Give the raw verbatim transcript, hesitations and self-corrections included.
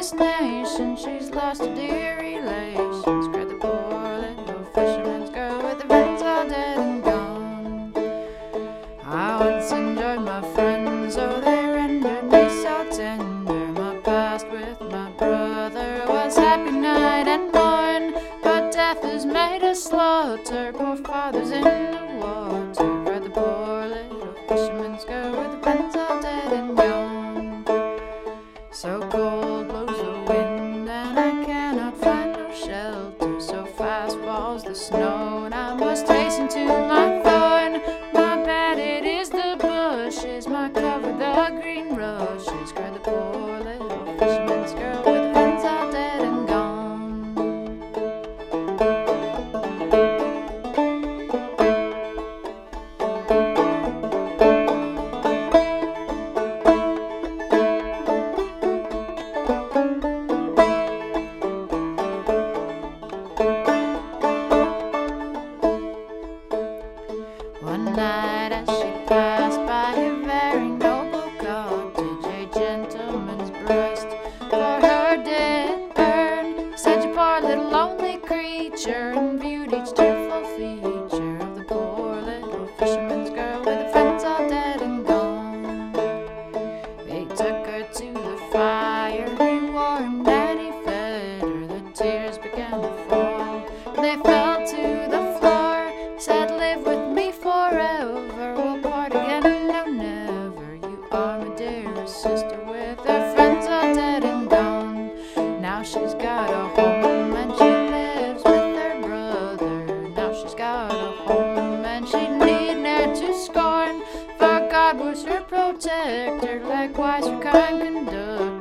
destination. She's lost her dear relations. Cried the poor little fisherman's girl with her friends all dead and gone. I once enjoyed my friends, oh, they rendered me so tender. My past with my brother was happy night and morn, but death has made us slaughter. Poor father's in the water. Cried the poor little fisherman's girl with her friends all dead and gone. So cold blows the wind and I cannot find no shelter. So fast falls the snow and I must hasten to my thorn. My bed it is the bushes, my cover the green rushes. Cried the poor little fisherman's girl with her friends all dead and gone. One night as she passed by a very noble cottage, a gentleman's breast for her did burn. Said, you poor little lonely creature, and viewed each tearful feature of the poor little fisherman's girl with her friends all dead and gone. They took her to the fire, he warmed and he fed her. The tears began to fall, they fell to the floor. Said, live with me forever, we'll part again, no never. You are my dearest sister with her friends all dead and gone. Now she's got a home and she lives with her brother. Now she's got a home and she need ne'er to scorn, for God was her protector, likewise her kind conductor.